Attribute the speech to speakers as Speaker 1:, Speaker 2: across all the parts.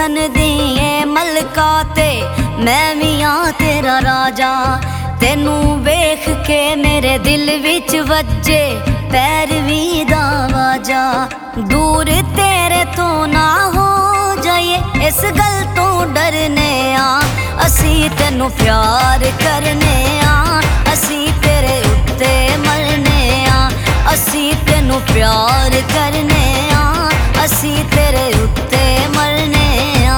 Speaker 1: हुसन दिए मलका ते मैं मियां तेरा राजा। तेनू वेख के मेरे दिल विच वज्जे पैरवी दा वाजा। दूर तेरे तो ना हो जाइए इस गल तो डरने आ, असी तेनू प्यार करने आ, असी तेरे उत्ते मरने आ, असी तेनू प्यार करने आ, असी तेरे उत्ते मरने आ।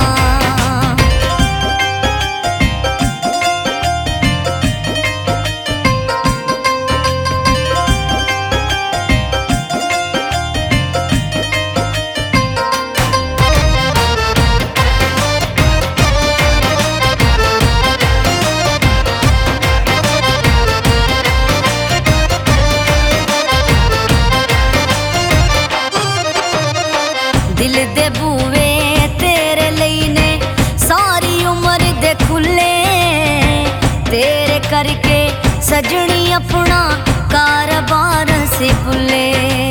Speaker 1: दिल दे बूवे तेरे लई ने सारी उम्र दे खुले, तेरे करके सजनी अपना कारोबार से भुले।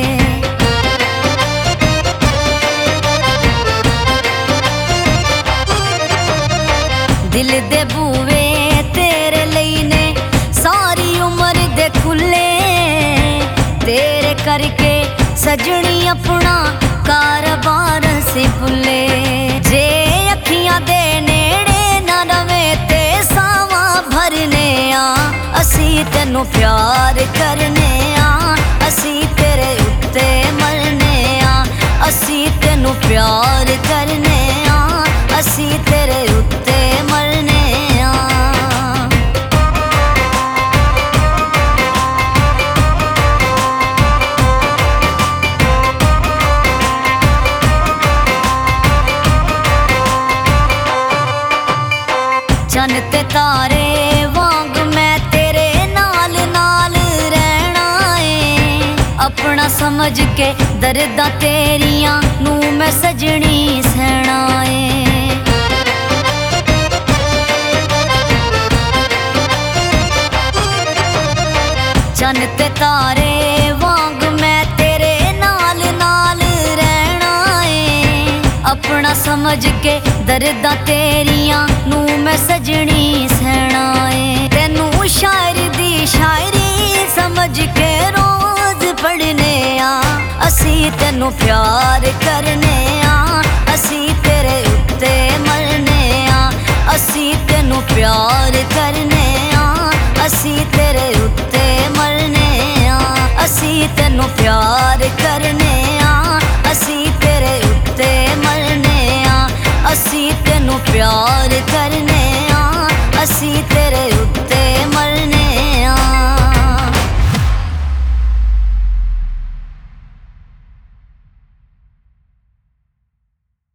Speaker 1: दिल दे बूवे तेरे लई ने सारी उम्र दे खुले, तेरे करके सजनी अपना कारोबार से भुले। जे अखियां दे नेड़े ना रवे ते सावा भरने आ, असी तेनू प्यार करने आ, असी तेरे उत्ते मरने आ, असी तेनू प्यार करने आ, असी तेरे उत्ते मरने आ। चन ते तारे वांग मैं तेरे नाल नाल रहना है, अपना समझ के दर्दां तेरियां नू मैं सजनी सहना है। चन ते तारे वांग मैं तेरे नाल नाल रहना है, अपना समझ के दर्दां तेरियां नू मैं सजनी सहना है। तेनू शायर दी शायरी समझ के रोज पढ़ने आ, असी तेनू प्यार करने आ, असी तेरे उत्ते मरने आ, असी तेनू प्यार करने आ, असी तेरे उत्ते मरने आ, असी तेनू प्यार करने